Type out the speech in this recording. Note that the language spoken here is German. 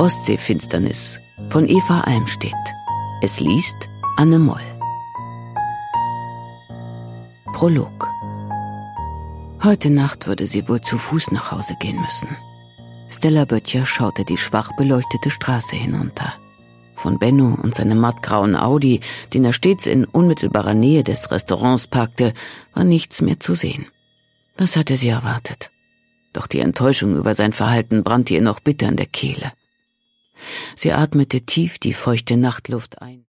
Ostseefinsternis von Eva Almstedt. Es liest Anne Moll. Prolog. Heute Nacht würde sie wohl zu Fuß nach Hause gehen müssen. Stella Böttcher schaute die schwach beleuchtete Straße hinunter. Von Benno und seinem mattgrauen Audi, den er stets in unmittelbarer Nähe des Restaurants parkte, war nichts mehr zu sehen. Das hatte sie erwartet. Doch die Enttäuschung über sein Verhalten brannte ihr noch bitter in der Kehle. Sie atmete tief die feuchte Nachtluft ein.